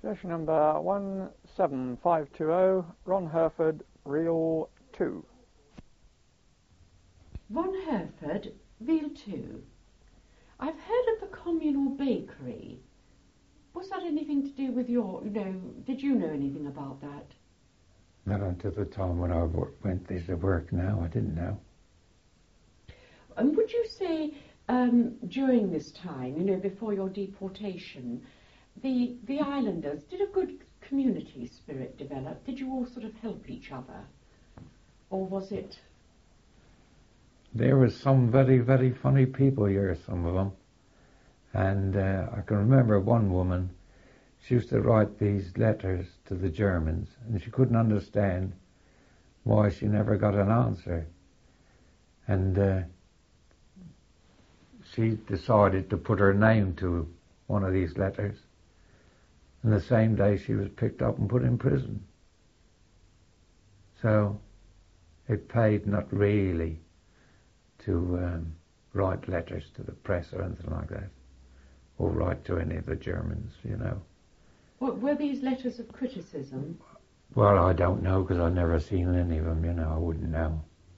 Session number 17520, Ron Hereford, Reel 2. Ron Hereford, Reel 2. I've heard of the communal bakery. Was that anything to do with did you know anything about that? Not until the time when I went there to work now, I didn't know. And would you say during this time, before your deportation, the islanders, did a good community spirit develop? Did you all sort of help each other? Or was it... There were some very, very funny people here, some of them. And I can remember one woman, she used to write these letters to the Germans, and she couldn't understand why she never got an answer. And she decided to put her name to one of these letters. And the same day she was picked up and put in prison. So it paid not really to write letters to the press or anything like that, or write to any of the Germans, What, were these letters of criticism? Well, I don't know, because I've never seen any of them, I wouldn't know.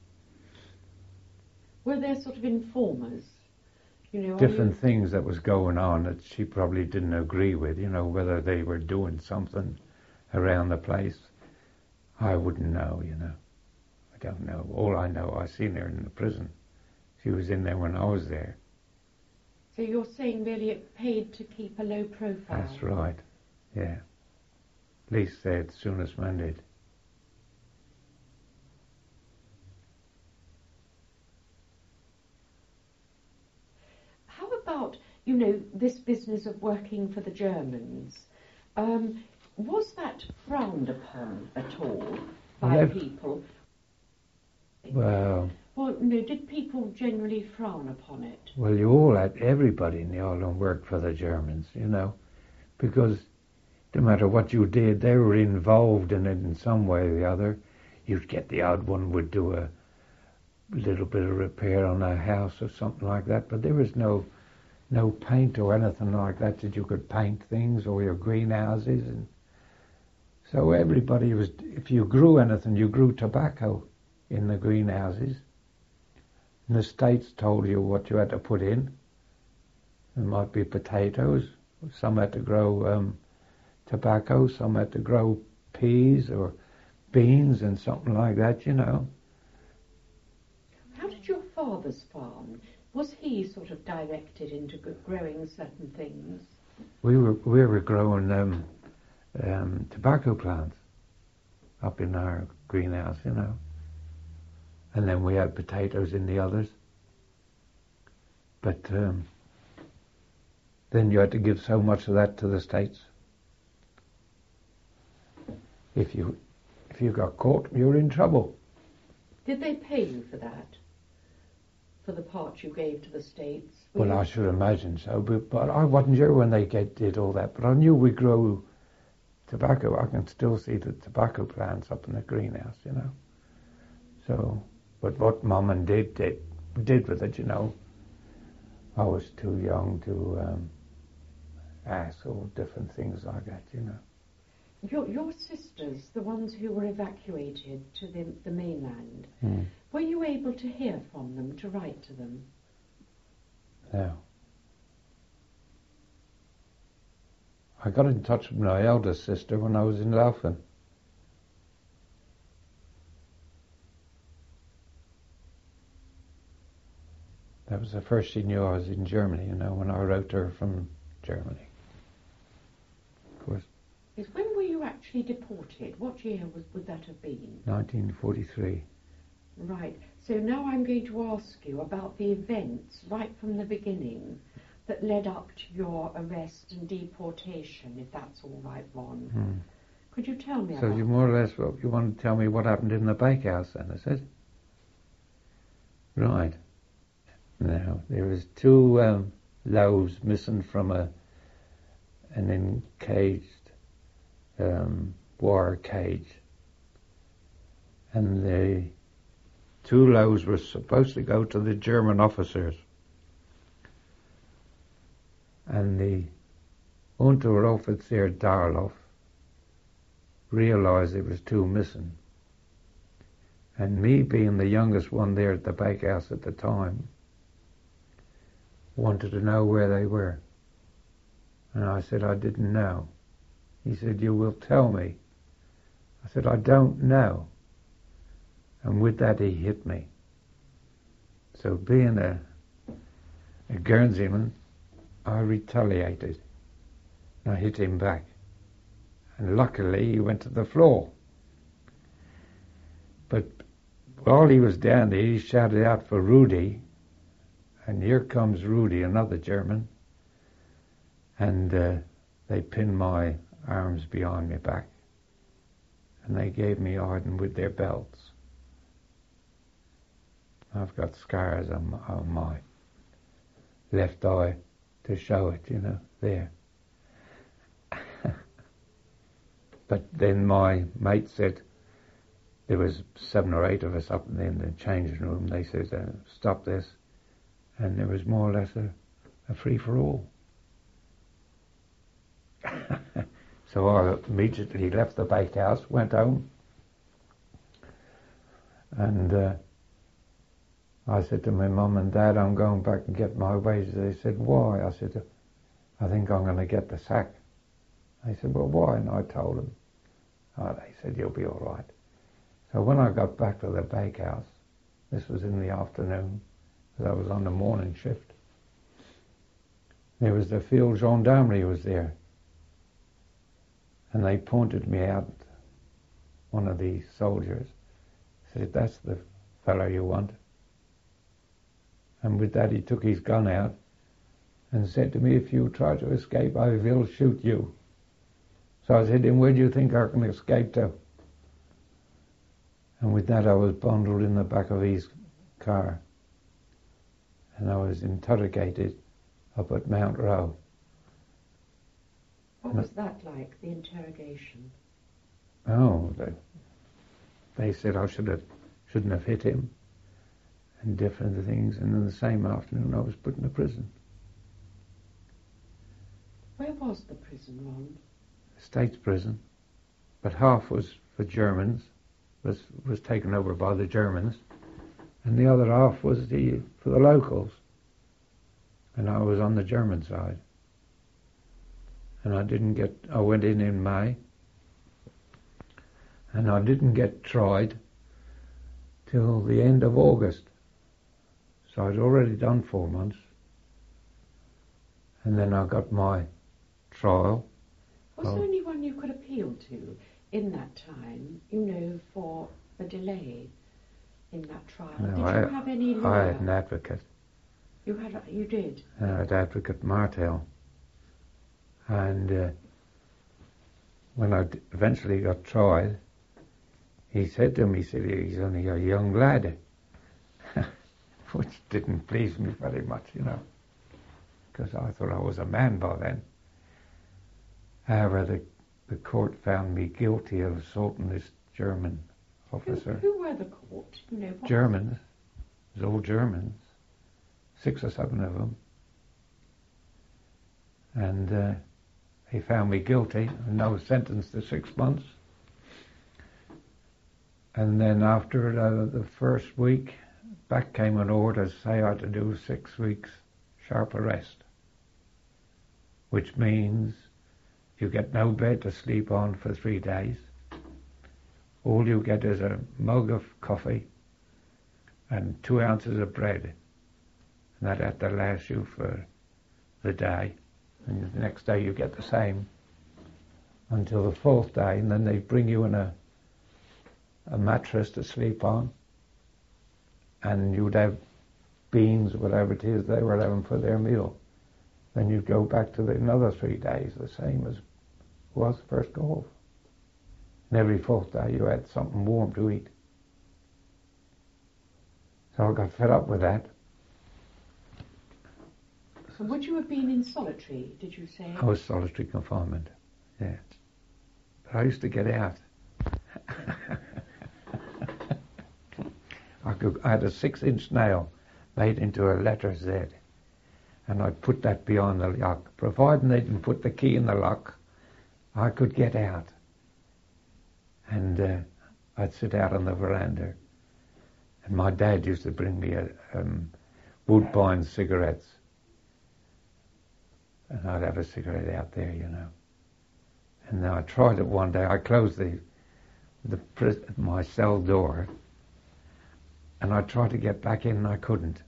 Were there sort of informers? Different things that was going on that she probably didn't agree with, whether they were doing something around the place. I wouldn't know, I don't know. All I know, I seen her in the prison. She was in there when I was there. So you're saying really it paid to keep a low profile? That's right, yeah. At least as soon as men did. How about, this business of working for the Germans? Was that frowned upon at all by people? Well, did people generally frown upon it? Well, everybody in the island worked for the Germans, because no matter what you did, they were involved in it in some way or the other. You'd get the odd one would do a little bit of repair on a house or something like that, but there was no paint or anything like that you could paint things or your greenhouses. And so everybody was, if you grew anything, you grew tobacco in the greenhouses. And the States told you what you had to put in. There might be potatoes. Some had to grow tobacco. Some had to grow peas or beans and something like that, How did your father's farm? Was he sort of directed into growing certain things? We were growing tobacco plants up in our greenhouse, And then we had potatoes in the others. But then you had to give so much of that to the States. If you got caught, you were in trouble. Did they pay you for that? For the part you gave to the States? Well, I should imagine so, but I wasn't sure when they did all that. But I knew we grew tobacco. I can still see the tobacco plants up in the greenhouse, So... But what Mum and Dad did with it, I was too young to ask all different things like that, Your sisters, the ones who were evacuated to the mainland, were you able to hear from them, to write to them? No. I got in touch with my eldest sister when I was in Laufen. That was the first she knew I was in Germany, when I wrote to her from Germany. Of course. Yes, when were you actually deported? What year would that have been? 1943. Right. So now I'm going to ask you about the events right from the beginning that led up to your arrest and deportation, if that's all right, Ron. Could you tell me about that? So you more or less, you want to tell me what happened in the bakehouse then, is it? Right. Now, there was 2 loaves missing from an encaged wire cage. And the 2 loaves were supposed to go to the German officers. And the Unteroffizier Darloff realised there was two missing. And me being the youngest one there at the bakehouse at the time, wanted to know where they were. And I said I didn't know. He said, you will tell me. I said, I don't know. And with that he hit me. So being a Guernseyman, I retaliated. I hit him back. And luckily he went to the floor. But while he was down there, he shouted out for Rudy. And here comes Rudy, another German. And they pinned my arms behind my back. And they gave me Arden with their belts. I've got scars on my left eye to show it, there. But then my mate said, there was 7 or 8 of us up in the changing room. They said, stop this. And there was more or less a free-for-all. So I immediately left the bakehouse, went home, and I said to my mum and dad, I'm going back and get my wages. They said, why? I said, I think I'm going to get the sack. They said, well, why? And I told them. Oh, they said, you'll be all right. So when I got back to the bakehouse, this was in the afternoon, because I was on the morning shift, there was the field gendarmerie was there. And they pointed me out, one of the soldiers, said, that's the fellow you want. And with that he took his gun out and said to me, if you try to escape, I will shoot you. So I said to him, where do you think I can escape to? And with that I was bundled in the back of his car. And I was interrogated up at Mount Row. What was that like, the interrogation? Oh, they said I shouldn't have hit him, and different things. And in the same afternoon, I was put in a prison. Where was the prison, Ron? State's prison, but half was for Germans, was taken over by the Germans, and the other half was for the locals. And I was on the German side. And I went in May, and I didn't get tried till the end of August. So I'd already done 4 months. And then I got my trial. Was there anyone you could appeal to in that time, for the delay in that trial? No, did you have any lawyer? I had an advocate. You did? I had Advocate Martel. And when I eventually got tried, he said to me, he's only a young lad, which didn't please me very much, because I thought I was a man by then. However, the court found me guilty of assaulting this German officer. Who were the court? Germans. It was all Germans. 6 or 7 of them. And they found me guilty, and I was sentenced to 6 months. And then after the first week, back came an order to say I had to do 6 weeks sharp arrest, which means you get no bed to sleep on for 3 days. All you get is a mug of coffee and 2 ounces of bread. And that had to last you for the day. And the next day you get the same until the 4th day, and then they bring you in a mattress to sleep on, and you'd have beans, whatever it is they were having for their meal. Then you'd go back to another 3 days, the same as was first go off. And every 4th day you had something warm to eat. So I got fed up with that. So would you have been in solitary, did you say? I was solitary confinement, yeah. But I used to get out. I had a 6-inch nail made into a letter Z, and I'd put that behind the lock. Providing they didn't put the key in the lock, I could get out. And I'd sit out on the veranda. And my dad used to bring me Woodbine cigarettes. And I'd have a cigarette out there, you know. And then I tried it one day. I closed my cell door, and I tried to get back in and I couldn't.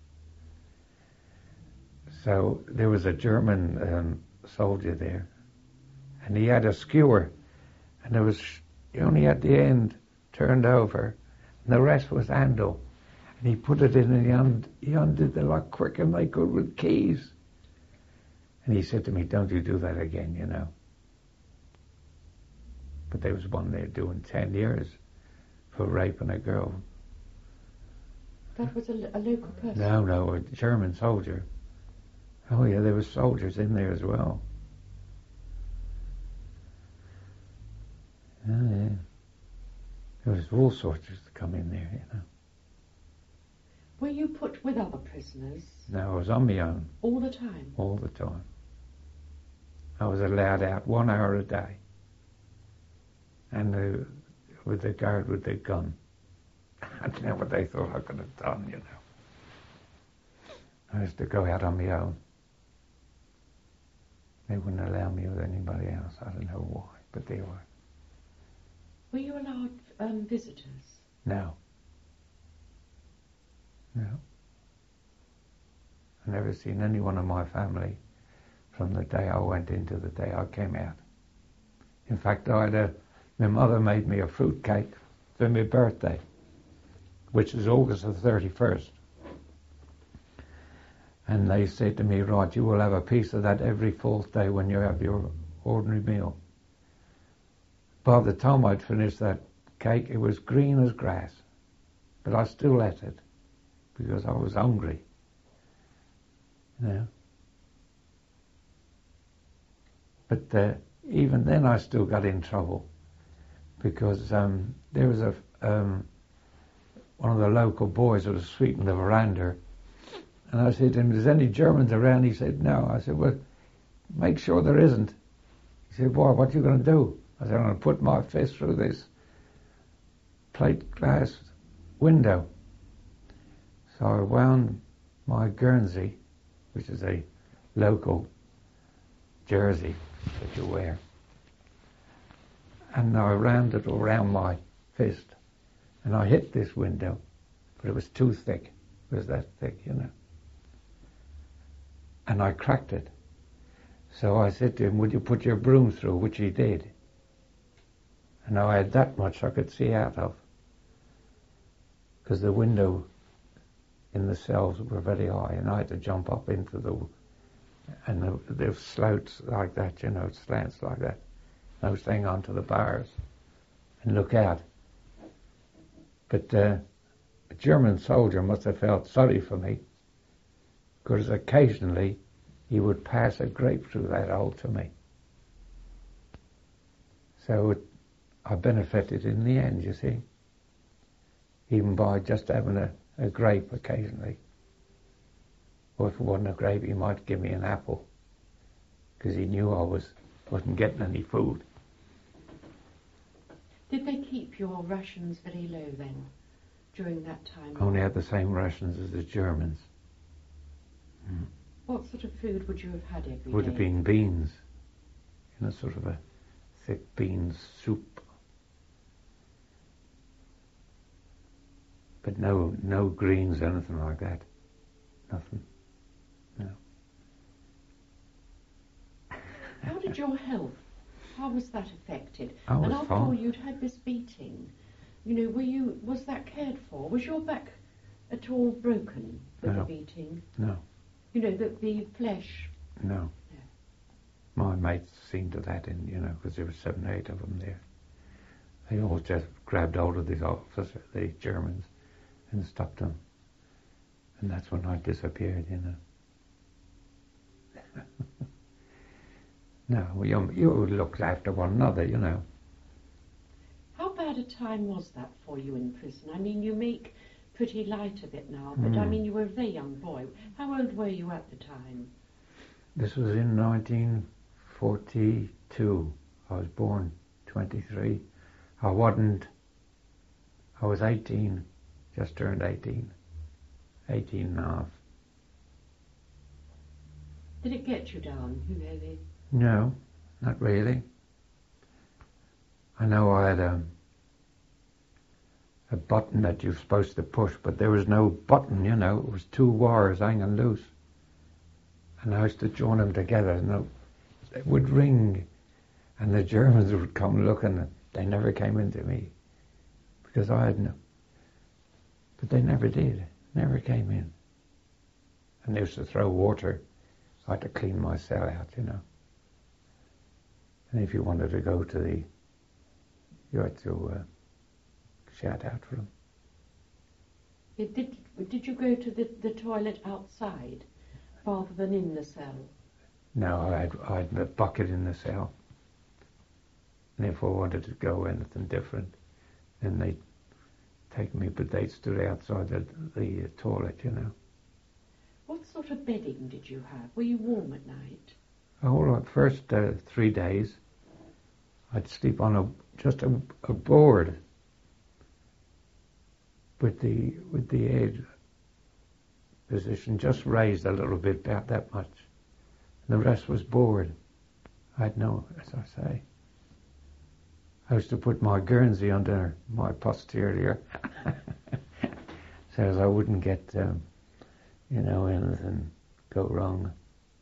So there was a German soldier there, and he had a skewer, and there was only at the end turned over, and the rest was handle. And he put it in and he undid the lock quicker than I could with keys. And he said to me, "Don't you do that again, you know." But there was one there doing 10 years for raping a girl. That was a local person? No, a German soldier. Oh yeah, there were soldiers in there as well. Oh yeah. There was all sorts to come in there, you know. Were you put with other prisoners? No, I was on my own. All the time? All the time. I was allowed out 1 hour a day. And with the guard with the gun. I don't know what they thought I could have done, you know. I used to go out on my own. They wouldn't allow me with anybody else. I don't know why, but they were. Were you allowed visitors? No. No. I never seen anyone in my family from the day I went in to the day I came out. In fact, my mother made me a fruit cake for my birthday, which is August the 31st. And they said to me, "Right, you will have a piece of that every 4th day when you have your ordinary meal." By the time I'd finished that cake, it was green as grass. But I still ate it because I was hungry. You know. But even then I still got in trouble because there was one of the local boys that was sweeping the veranda. And I said to him, "Is any Germans around?" He said, "No." I said, "Well, make sure there isn't." He said, "Boy, what are you going to do?" I said, "I'm going to put my fist through this plate glass window." So I wound my Guernsey, which is a local jersey that you wear, and I wound it around my fist, and I hit this window, but it was too thick. It was that thick, you know. And I cracked it. So I said to him, "Would you put your broom through?" Which he did. And I had that much I could see out of, because the window in the cells were very high, and I had to jump up into and there were slopes like that, you know, slants like that. I was hanging onto the bars and look out. But a German soldier must have felt sorry for me, because occasionally he would pass a grape through that hole to me. So I benefited in the end, you see, even by just having a grape occasionally. Or if it wasn't a grape, he might give me an apple, because he knew I wasn't getting any food. Did they keep your rations very low then, during that time? Only had the same rations as the Germans. What sort of food would you have had every day? Would have been beans, in a sort of a thick bean soup. But no greens, anything like that. Nothing. No. How did your health, how was that affected? I was and after all, fine. you'd had this beating. You know, was that cared for? Was your back at all broken with the beating? No. You know, the flesh? No. My mates seen to that, because there were 7 or 8 of them there. They all just grabbed hold of this officer, the Germans, and stopped them. And that's when I disappeared, No, you looked after one another, How bad a time was that for you in prison? I mean, you make pretty light of it now, but I mean, you were a very young boy. How old were you at the time? This was in 1942. I was born 23. I was 18, just turned 18 and a half. Did it get you down? No, not really. I know I had a button that you're supposed to push, but there was no button, you know. It was two wires hanging loose. And I used to join them together, and it would ring, and the Germans would come looking. They never came into me, because I had no. But they never did. Never came in. And they used to throw water. I had to clean my cell out, you know. And if you wanted to go to you had to shout out for them. Did you go to the toilet outside rather than in the cell? No, I had a bucket in the cell. And if I wanted to go anything different, then they'd take me, but they stood outside the toilet, you know. What sort of bedding did you have? Were you warm at night? Oh, right, first 3 days, I'd sleep on just a board with the head position just raised a little bit, about that much. And the rest was board. I'd know, as I say. I used to put my Guernsey under my posterior so as I wouldn't get, anything go wrong.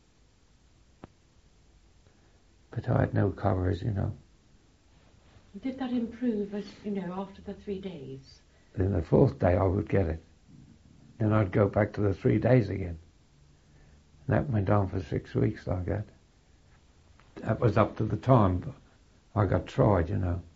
But I had no covers, you know. Did that improve, after the 3 days? Then the 4th day I would get it. Then I'd go back to the 3 days again. And that went on for 6 weeks like that. That was up to the time I got tried, you know.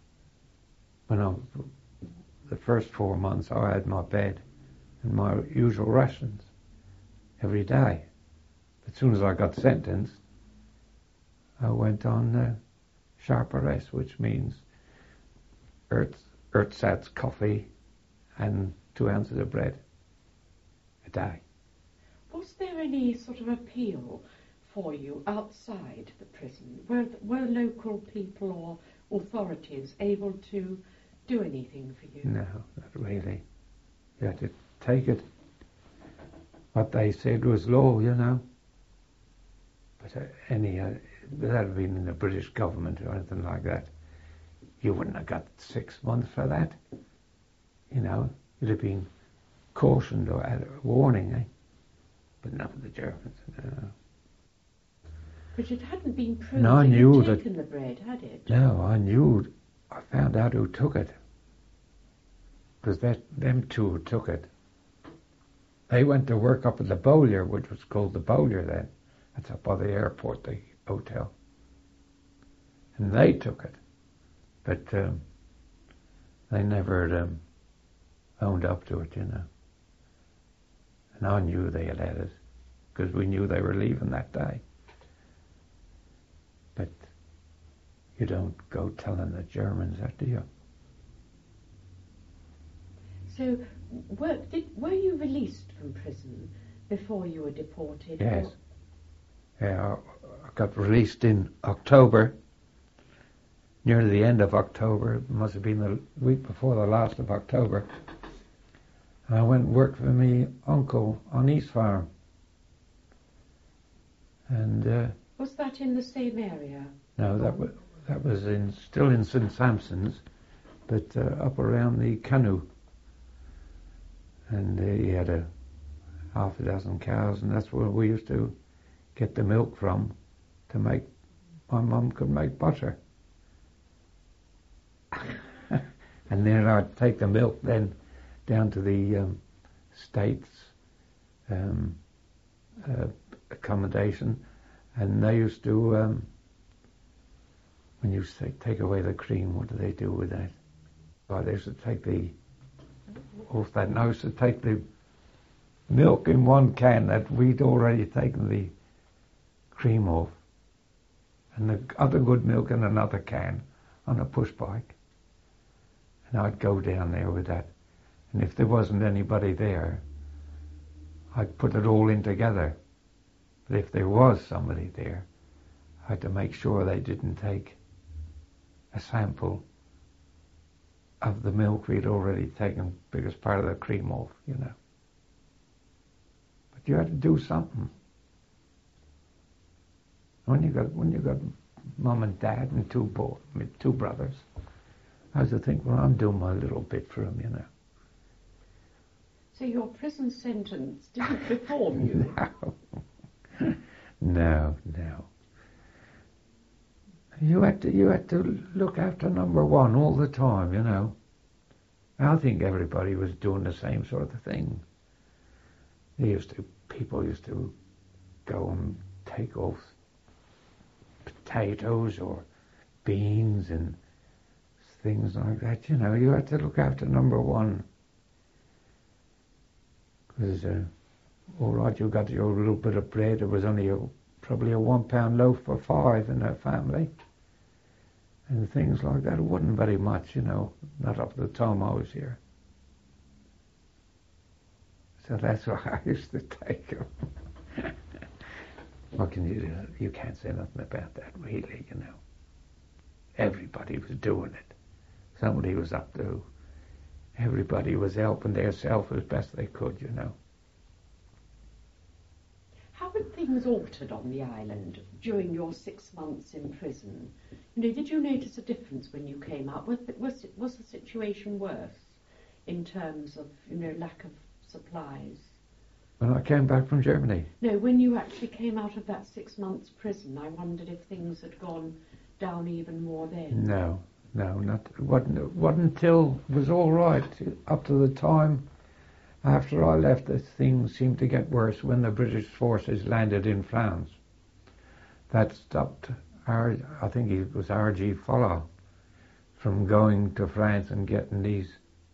The first 4 months I had my bed and my usual rations every day. As soon as I got sentenced, I went on sharp arrest, which means ersatz coffee and 2 ounces of bread a day. Was there any sort of appeal for you outside the prison? Were local people or authorities able to do anything for you? No, not really. You had to take it. What they said was law, you know. But without being in the British government or anything like that, you wouldn't have got 6 months for that. You know, you'd have been cautioned or had a warning, eh? But not with the Germans. No. But it hadn't been proved No, I that knew you'd that. taken the bread, had it? No, I found out who took it. Because them two took it. They went to work up at the Bowyer, which was called the Bowyer then. That's up by the airport, the hotel. And they took it. But they never owned up to it, you know. And I knew they had it, because we knew they were leaving that day. But you don't go telling the Germans that, do you? So, were you released from prison before you were deported? Yes. Yeah, I got released in October, near the end of October. It must have been the week before the last of October. And I went and worked for my uncle on East Farm. And was that in the same area? no, that was still in St Sampson's, but up around the Canoe. And he had a half a dozen cows, and that's where we used to get the milk from to make. My mum could make butter. And then I'd take the milk then down to the States accommodation, and they used to, when you say take away the cream, what do they do with that? Well, they used to take off that, and I used to take the milk in one can that we'd already taken the cream off, and the other good milk in another can on a push bike. And I'd go down there with that. And if there wasn't anybody there, I'd put it all in together. But if there was somebody there, I had to make sure they didn't take a sample of the milk we'd already taken the biggest part of the cream off, you know. But you had to do something. When you got mum and dad and two brothers, I had to think, well, I'm doing my little bit for them, you know. So your prison sentence didn't reform you? No. You had to look after number one all the time, you know. I think everybody was doing the same sort of thing. People used to go and take off potatoes or beans and things like that, you know. You had to look after number one. Because, all right, you got your little bit of bread. It was only probably a £1 loaf for 5 in a family. And things like that. It wasn't very much, you know, not up to the time I was here. So that's why I used to take them. What can you do? You can't say nothing about that, really, you know. Everybody was doing it. Somebody was up to. Everybody was helping themselves as best they could, you know. How were things altered on the island during your 6 months in prison? You know, did you notice a difference when you came out? Was the situation worse in terms of, you know, lack of supplies? When I came back from Germany? No, when you actually came out of that 6 months prison, I wondered if things had gone down even more then. No, it wasn't until it was all right up to the time after I left that things seemed to get worse when the British forces landed in France. That stopped I think it was R.G. Fuller from going to France and getting these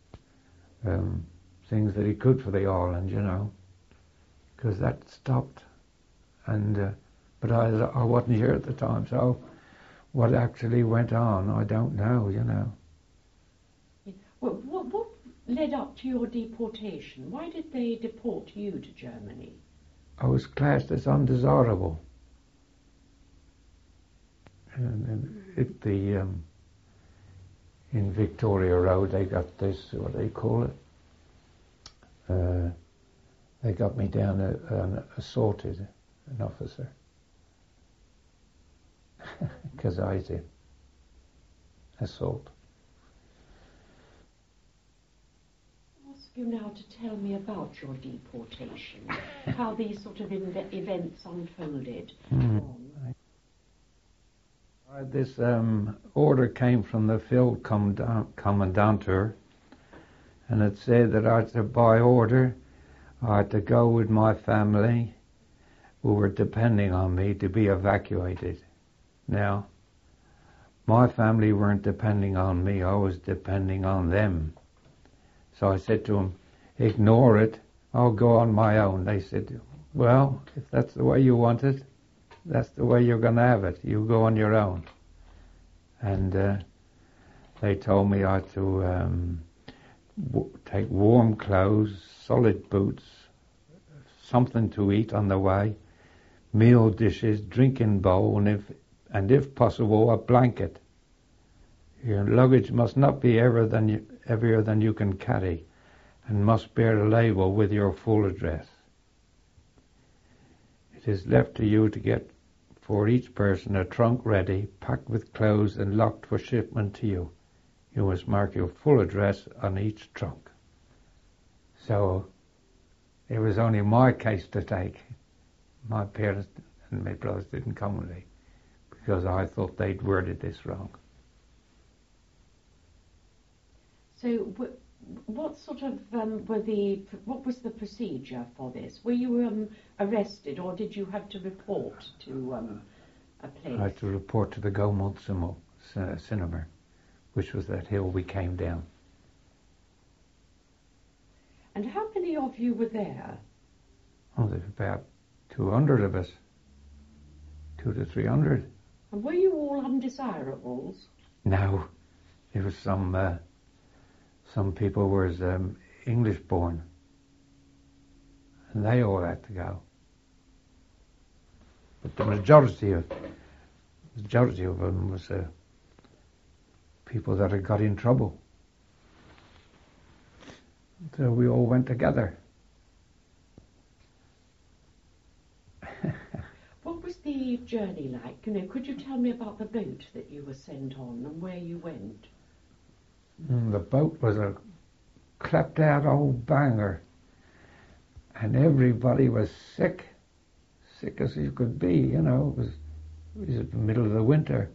things that he could for the island, you know, because that stopped. And but I wasn't here at the time, so what actually went on, I don't know, you know. Well, what led up to your deportation? Why did they deport you to Germany? I was classed as undesirable. And in Victoria Road, they got this, what do they call it? They got me down and assaulted an officer. Because I did. Assault. I'll ask you now to tell me about your deportation, how these sort of events unfolded. This order came from the field commandanter, and it said that I had to, by order, I had to go with my family, who were depending on me, to be evacuated. Now, my family weren't depending on me, I was depending on them. So I said to them, ignore it, I'll go on my own. They said, well, if that's the way you want it, that's the way you're going to have it. You go on your own. And they told me I had to take warm clothes, solid boots, something to eat on the way, meal dishes, drinking bowl, and if possible, a blanket. Your luggage must not be heavier than you can carry, and must bear a label with your full address. It is left to you to get for each person a trunk ready, packed with clothes and locked for shipment to you. You must mark your full address on each trunk. So it was only my case to take. My parents and my brothers didn't come with me because I thought they'd worded this wrong. So what sort of what was the procedure for this? Were you arrested, or did you have to report to a place? I had to report to the Gaumont Cinema, which was that hill we came down. And how many of you were there? Oh, there's about 200 of us. 200 to 300. And were you all undesirables? No, there was some people were English born, and they all had to go. But the majority of them was people that had got in trouble. So we all went together. What was the journey like? Could you tell me about the boat that you were sent on and where you went? The boat was a clapped out old banger, and everybody was sick as you could be, It was the middle of the winter.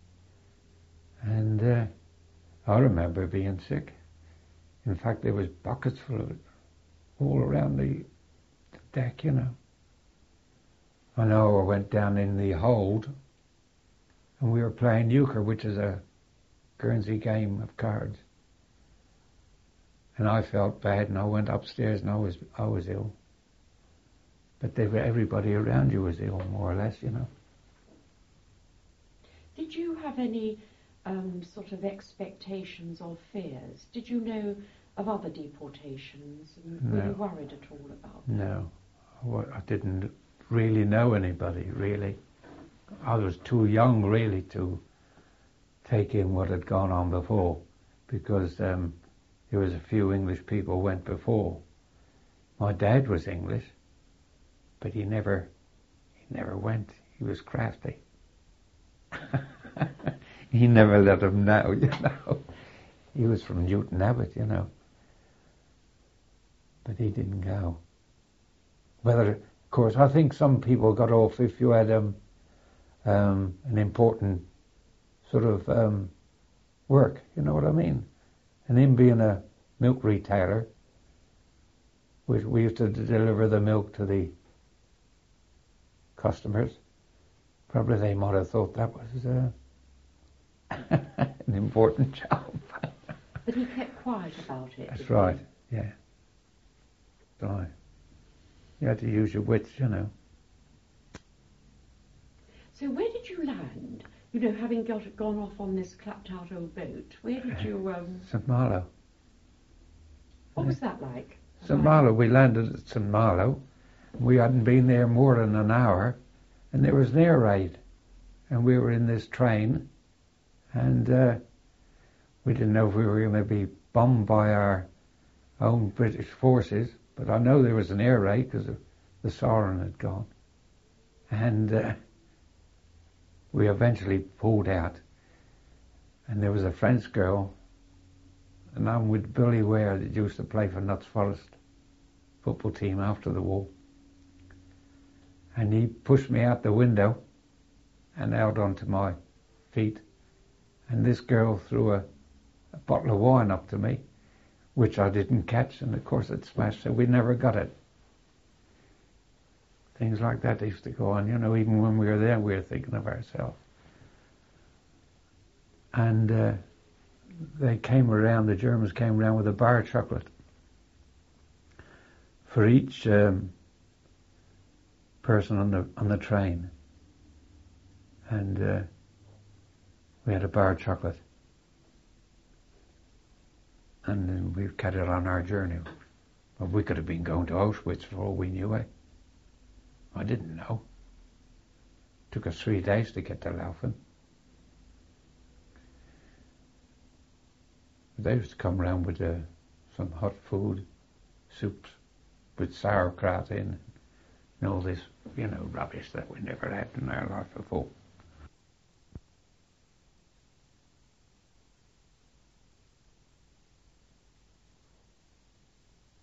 And I remember being sick. In fact, there was buckets full of it all around the deck, I know I went down in the hold, and we were playing euchre, which is a Guernsey game of cards. And I felt bad, and I went upstairs, and I was ill. But everybody around you was ill, more or less, Did you have any sort of expectations or fears? Did you know of other deportations? And were you worried at all about that? No. I didn't really know anybody, really. I was too young, really, to take in what had gone on before, because there was a few English people went before. My dad was English, but he never went. He was crafty. He never let them know, He was from Newton Abbot, But he didn't go. Of course, I think some people got off if you had an important sort of work, you know what I mean? And him being a milk retailer, we used to deliver the milk to the customers. Probably they might have thought that was an important job. But he kept quiet about it. That's right, yeah. Right. You had to use your wits, So where did you land? Having gone off on this clapped-out old boat, where did you... St. Malo. What was that like? St. Malo. We landed at St. Malo. We hadn't been there more than an hour, and there was an air raid. And we were in this train, and we didn't know if we were going to be bombed by our own British forces, but I know there was an air raid because the siren had gone. And we eventually pulled out, and there was a French girl, and I'm with Billy Ware that used to play for Notts Forest football team after the war. And he pushed me out the window and out onto my feet, and this girl threw a bottle of wine up to me, which I didn't catch, and of course it smashed, so we never got it. Things like that used to go on, even when we were there, we were thinking of ourselves. And the Germans came around with a bar of chocolate for each person on the train. And we had a bar of chocolate. And then we carried on our journey. Well, we could have been going to Auschwitz for all we knew, I didn't know. It took us 3 days to get to Laufen. They used to come around with some hot food, soups with sauerkraut in, and all this, rubbish that we never had in our life before.